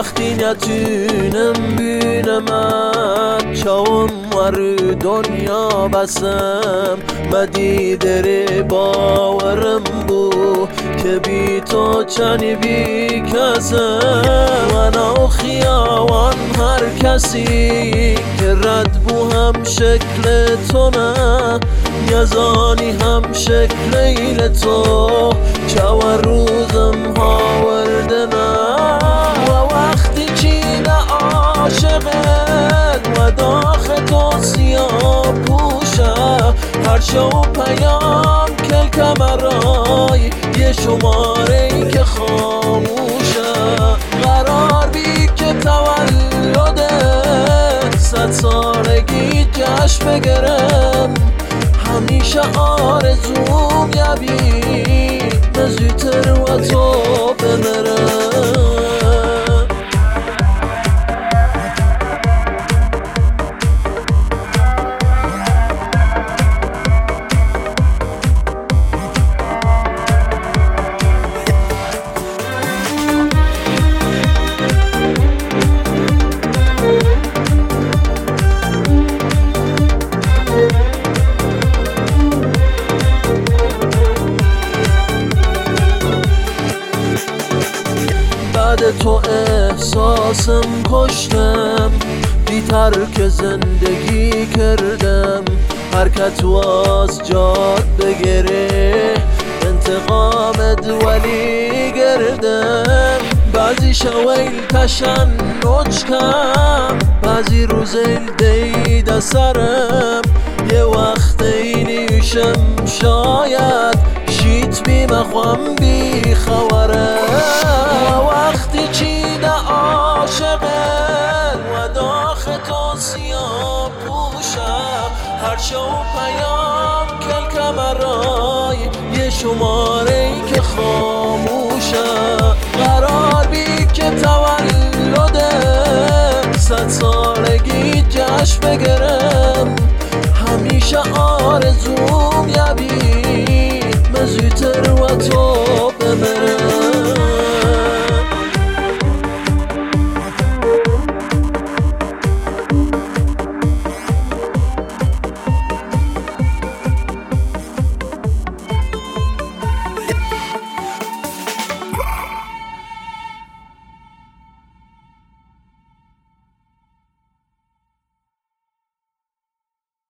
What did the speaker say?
وقتی نتونم بینمت چاوم ور دنیا بسم مدی در باورم بو که بی تو چنی بی کسم من و خیاوان هر کسی که رد بو هم شکل تو نه یزانی هم شکل ایل تو چاور روزم ها ورده نه و وقتی چینه عاشقت و داخ تو سیاه پوشه هر شو پیام کل کمرای یه شماره ای که خاموشه قرار بی که تولده 100 سالگی جشن بگرم همیشه آرزوم یبی نزدیکتر و تو بمیرم بعد تو احساسم کشتم بی ترک زندگی کردم حرکت واز جاد بگره انتقامت ولی گردم بعضی شویل تشنج کم بعضی روزیل دید سرم یه وقت اینیشم شاید شیت بی مخوام بی خوارم وقتی چینه عاشقن و داخ تو سیاه پوشه هر شو پیام کل کمرای یه شماره ای که خاموشه قرار بی که تولده 100 سالگی جشن بگرم همیشه آرزوم یبی مزیتر و تو